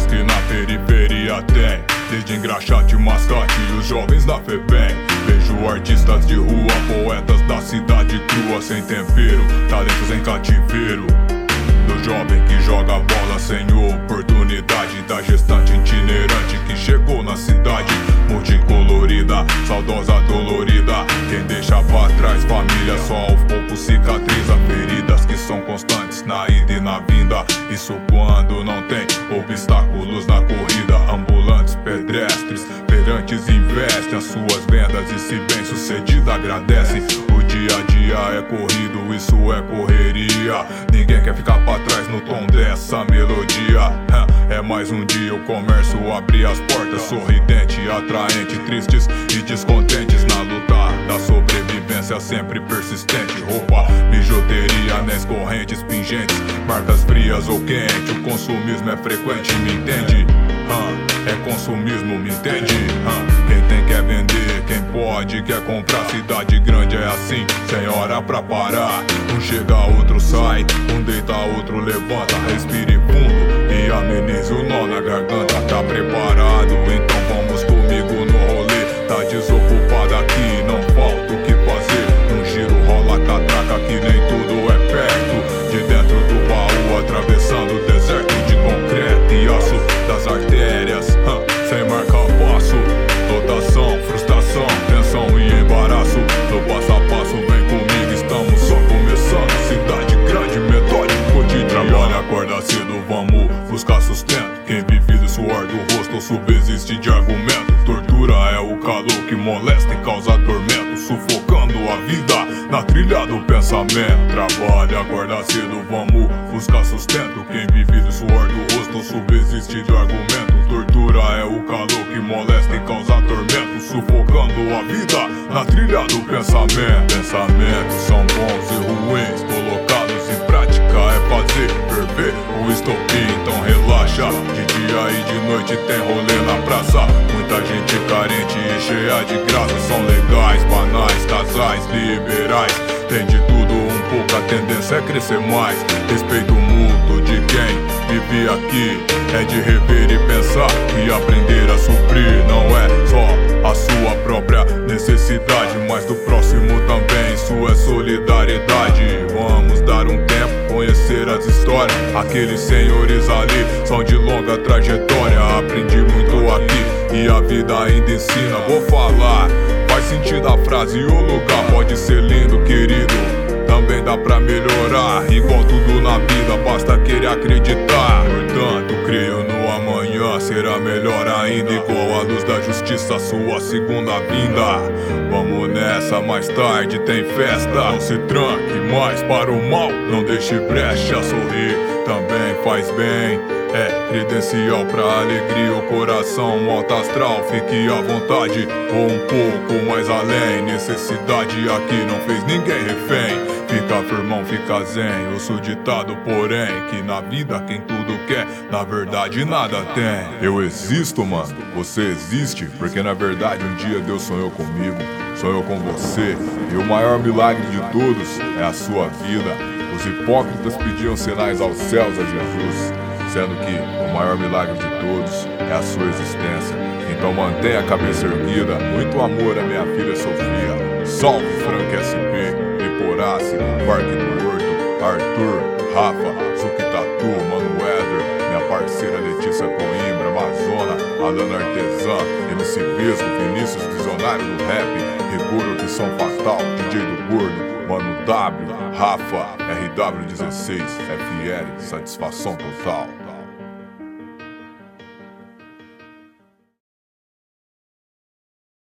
que na periferia tem, desde engraxate, mascate e os jovens da FEBEM. Vejo artistas de rua, poetas da cidade crua, sem tempero, talentos em cativeiro. Do jovem que joga bola sem oportunidade, da gestante itinerante que chegou na cidade multicolorida, saudosa, dolorida. Quem deixa pra trás família só aos poucos cicatriza feridas que são constantes na ida e na vinda. Isso quando não tem obstáculos na corrida. Ambulantes, pedestres, feirantes investem as suas vendas e se bem sucedido agradecem. O dia a dia é corrido, isso é correria. Ninguém quer ficar pra trás no tom dessa melodia. É mais um dia o comércio abrir as portas, sorridente, atraente, tristes e descontentes na luta da sobrevivência sempre persistente. Roupa, bijuteria, anéis, correntes, pingentes, marcas frias ou quente. O consumismo é frequente, me entende? É consumismo, me entende? Quem tem quer vender, quem pode quer comprar. Cidade grande é assim, sem hora pra parar. Um chega, outro sai, um deita, outro levanta. Respire fundo e amenize o nó na garganta. Tá preparado? Então vamos comigo no rolê. Tá desocupado aqui, não falta o que fazer. Um giro rola catraca que nem tudo é perto. De dentro do baú atravessando o deserto de concreto e aço das artérias, sem marcar passo. Lotação, frustração, tensão e embaraço. No passo a passo vem comigo, estamos só começando. Cidade grande, metódico, cotidiano. Trabalha, acorda cedo, vamos buscar sustento. Quem vive do suor do rosto subsiste de argumento. Tortura é o calor que molesta e causa tormento, sufocando a vida na trilha do pensamento. Trabalha, acorda cedo, vamos buscar sustento. Quem vive do suor do rosto subsiste de argumento. Tortura é o calor que molesta e causa tormento, sufocando a vida na trilha do pensamento. Pensamentos são bons e ruins, colocados em prática é fazer ferver o estopim. Então relaxa, de dia e de noite tem rolê na praça. Muita gente carente e cheia de graça. São legais, banais, casais, liberais. Tem de tudo um pouco, a tendência é crescer mais. Respeito mútuo de quem vive aqui, é de rever e pensar e aprender a suprir. Não é só a sua própria necessidade, mas do próximo também, isso é solidariedade. Vamos dar um tempo, conhecer as histórias. Aqueles senhores ali são de longa trajetória. Aprendi muito aqui e a vida ainda ensina. Vou falar, faz sentido a frase e o lugar pode ser lindo, querido. Também dá pra melhorar, igual tudo na vida, basta querer acreditar. Portanto, creio no amanhã, será melhor ainda. Igual a luz da justiça, sua segunda vinda. Vamos nessa, mais tarde tem festa. Não se tranque mais para o mal, não deixe brecha. Sorrir também faz bem, é credencial pra alegria. O coração alto astral, fique à vontade ou um pouco mais além. Necessidade aqui não fez ninguém refém. Fica firmão, fica zen, ouço o ditado porém, que na vida quem tudo quer, na verdade nada tem. Eu existo, mano, você existe, porque na verdade um dia Deus sonhou comigo, sonhou com você. E o maior milagre de todos é a sua vida. Os hipócritas pediam sinais aos céus a Jesus, sendo que o maior milagre de todos é a sua existência. Então mantenha a cabeça erguida, muito amor a minha filha Sofia. Salve Frank SP, Liporace, Parque do Horto, Arthur, Rafa, Zuquitatu, Mano Weather, minha parceira Letícia Coimbra, Amazona, Alana Artesã, MC Vesgo, Vinícius Visionário do Rap, Rigor Opção Fatal, DJ do Gordo, Mano W, Rafa, RW16, FL, satisfação total.